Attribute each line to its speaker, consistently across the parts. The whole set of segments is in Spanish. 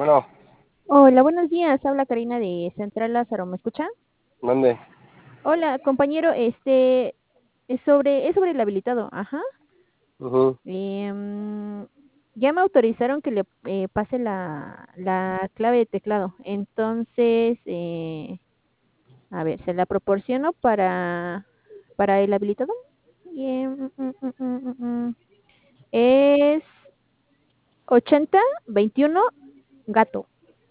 Speaker 1: Bueno,
Speaker 2: Hola, buenos días. Habla Karina de Central Lázaro. ¿Me escucha?
Speaker 1: mande.
Speaker 2: Hola, compañero. Es sobre el habilitado. Ajá.
Speaker 1: Ujú.
Speaker 2: Em, ya me autorizaron que le pase la clave de teclado. Entonces, a ver, se la proporciono para el habilitado. Y, es 8021 gato.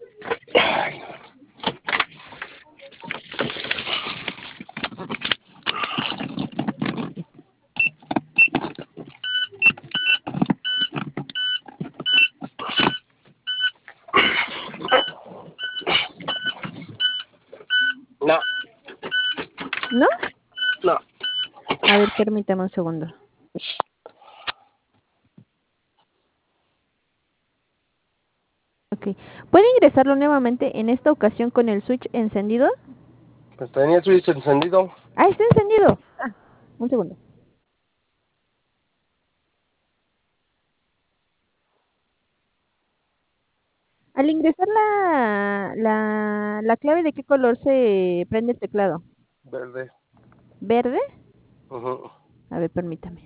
Speaker 1: No,
Speaker 2: ¿No?
Speaker 1: no.
Speaker 2: A ver, permítame un segundo. Ok. ¿Puede ingresarlo nuevamente en esta ocasión con el switch encendido?
Speaker 1: Pues tenía el switch encendido.
Speaker 2: Ah, está encendido. Ah, un segundo. Al ingresar la clave, ¿de qué color se prende el teclado?
Speaker 1: Verde.
Speaker 2: ¿Verde?
Speaker 1: Ujú.
Speaker 2: A ver, permítame.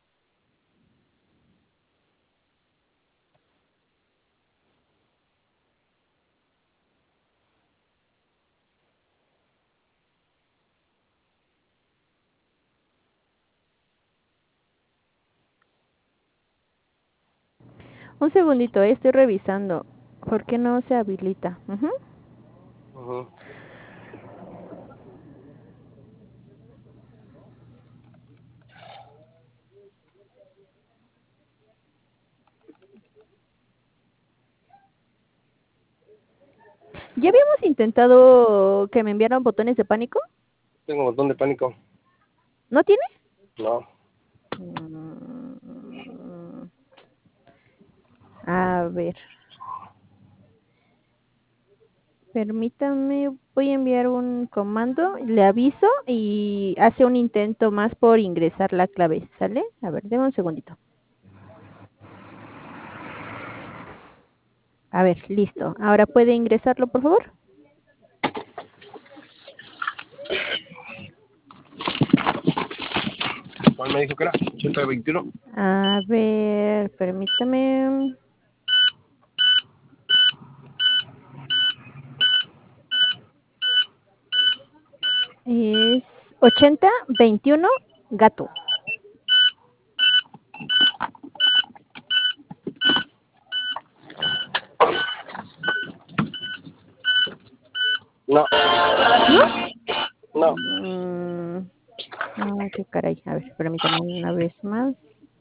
Speaker 2: Un segundito, estoy revisando. ¿Por qué no se habilita? Ujú.
Speaker 1: Ujú.
Speaker 2: ¿Ya habíamos intentado que me enviaran botones de pánico?
Speaker 1: Tengo un botón de pánico.
Speaker 2: ¿No tiene?
Speaker 1: No.
Speaker 2: Mm, A ver. Permítame, voy a enviar un comando, le aviso y hace un intento más por ingresar la clave, ¿sale? A ver, déme un segundito. A ver, listo. Ahora puede ingresarlo, por favor.
Speaker 1: ¿Cuál me dijo que era? 8021.
Speaker 2: A ver, permítame. Es 8021 gato.
Speaker 1: No.
Speaker 2: ¿No?
Speaker 1: No.
Speaker 2: Qué caray. A ver, permítame una vez más.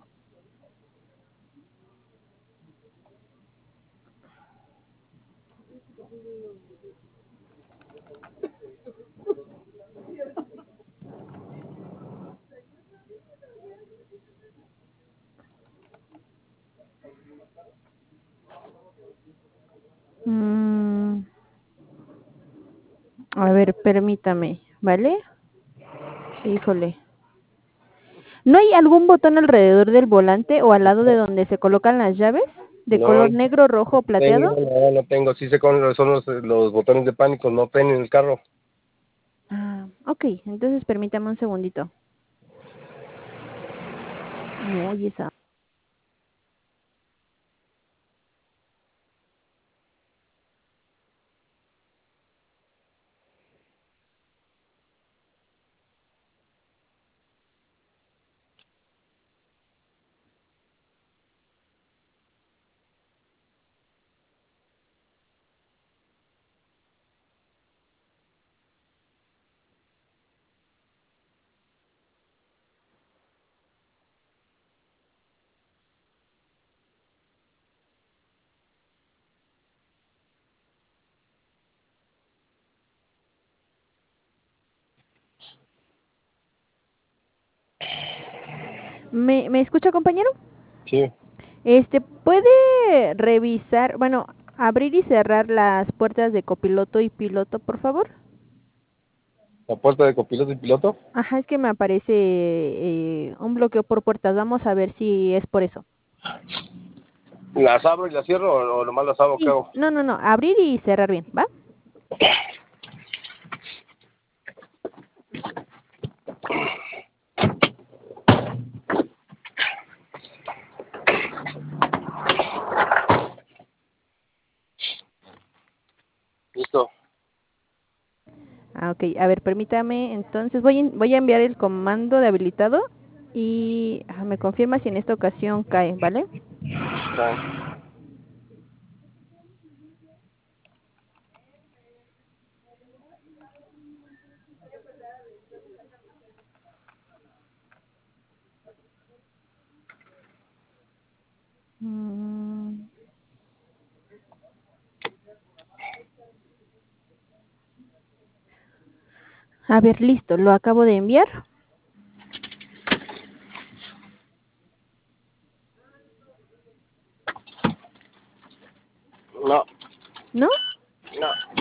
Speaker 2: Mm, a ver, permítame, ¿vale? Híjole. ¿No hay algún botón alrededor del volante o al lado de donde se colocan las llaves? ¿De
Speaker 1: No,
Speaker 2: color negro, rojo o plateado?
Speaker 1: no tengo. Sí sé cuáles son los botones de pánico. No tienen en el carro.
Speaker 2: Ah, ok, entonces permítame un segundito. No, y esa. ¿Me escucha, compañero?
Speaker 1: Sí.
Speaker 2: ¿Puede revisar, bueno, abrir y cerrar las puertas de copiloto y piloto, por favor?
Speaker 1: La puerta de copiloto y piloto.
Speaker 2: Ajá, es que me aparece un bloqueo por puertas. Vamos a ver si es por eso.
Speaker 1: ¿Las abro y las cierro o nomás las abro? ¿Qué
Speaker 2: Sí,
Speaker 1: hago?
Speaker 2: no, abrir y cerrar bien, ¿va?
Speaker 1: Listo.
Speaker 2: Ah, ok, a ver, permítame, entonces voy a enviar el comando de habilitado y me confirma si en esta ocasión cae, ¿vale?
Speaker 1: Está.
Speaker 2: Mm, a ver, listo, lo acabo de enviar.
Speaker 1: No,
Speaker 2: ¿No?
Speaker 1: no.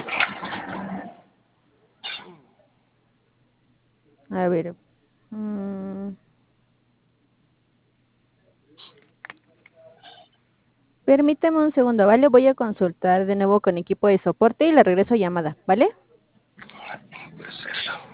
Speaker 2: A ver. mm, Permítame un segundo, ¿vale? Voy a consultar de nuevo con equipo de soporte y le regreso llamada, ¿vale?